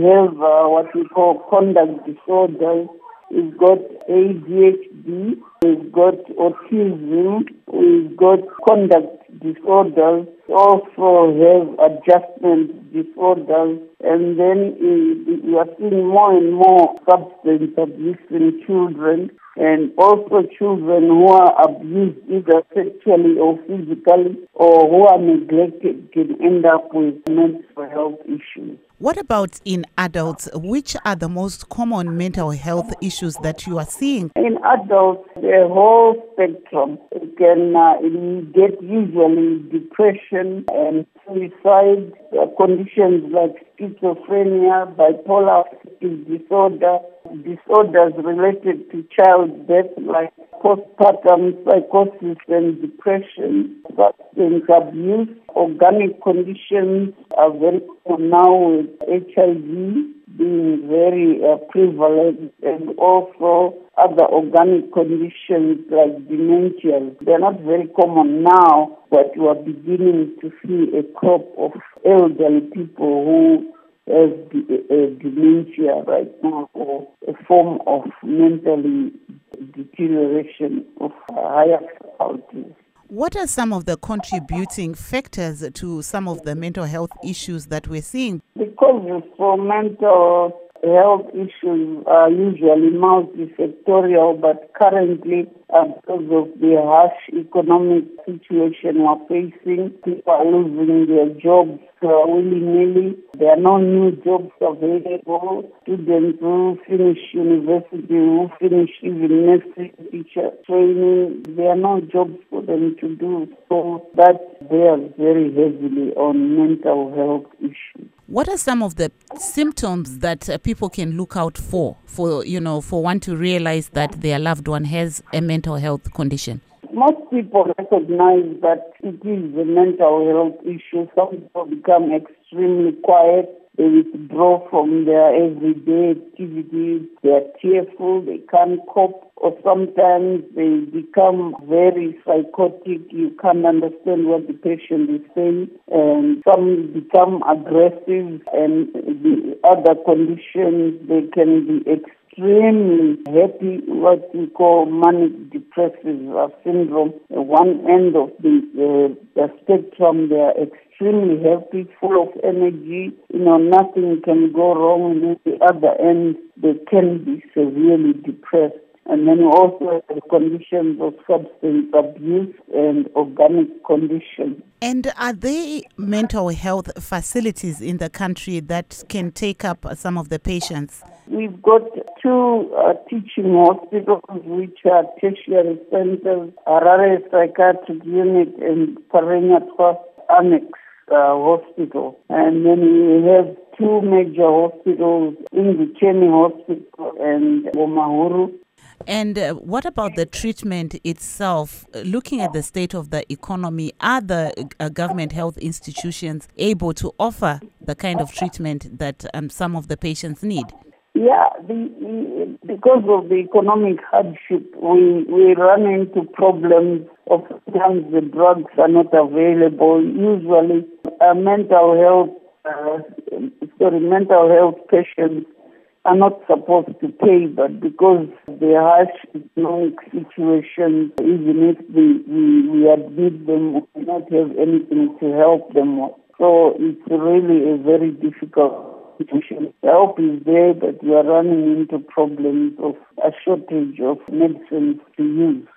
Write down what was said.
have what we call conduct disorders. We've got ADHD, we've got autism, we've got conduct disorders, also have adjustment disorders, and then we are seeing more and more substance abuse in children, and also children who are abused either sexually or physically, or who are neglected can end up with mental health issues. What about in adults? Which are the most common mental health issues that you are seeing? In adults, the whole spectrum. It can get usually depression and suicide, conditions like schizophrenia, bipolar disorder, disorders related to childbirth like postpartum psychosis and depression, substance abuse, organic conditions are very common now with HIV being very prevalent, and also other organic conditions like dementia. They're not very common now, but we are beginning to see a crop of elderly people who have dementia right now, or a form of mentally deterioration of higher faculties. What are some of the contributing factors to some of the mental health issues that we're seeing? Because for mental health issues are usually multifactorial, but currently, because of the harsh economic situation we're facing, people are losing their jobs willy-nilly. There are no new jobs available. Students who finish university, who finish even nursing teacher training, there are no jobs for them to do. So that bears very heavily on mental health issues. What are some of the symptoms that people can look out for one to realize that their loved one has a mental health condition? Most people recognize that it is a mental health issue. Some people become extremely quiet. They withdraw from their everyday activities. They are tearful. They can't cope. Or sometimes they become very psychotic. You can't understand what the patient is saying. And some become aggressive. And the other conditions, they can be extremely happy, what we call manic depressive syndrome. At one end of the spectrum, they are extremely happy, full of energy. Nothing can go wrong. And at the other end, they can be severely depressed. And then we also have conditions of substance abuse and organic conditions. And are there mental health facilities in the country that can take up some of the patients? We've got two teaching hospitals, which are tertiary centers, Harare Psychiatric Unit and Parenya Trust Annex Hospital. And then we have two major hospitals, Ingutsheni Hospital and Omahuru. And what about the treatment itself? Looking at the state of the economy, are the government health institutions able to offer the kind of treatment that some of the patients need? Yeah, because of the economic hardship, we run into problems of sometimes the drugs are not available. Usually, mental health patients are not supposed to pay, but because the harsh economic situation, even if we admit them, we do not have anything to help them with. So it's really a very difficult situation. Help is there, but we are running into problems of a shortage of medicines to use.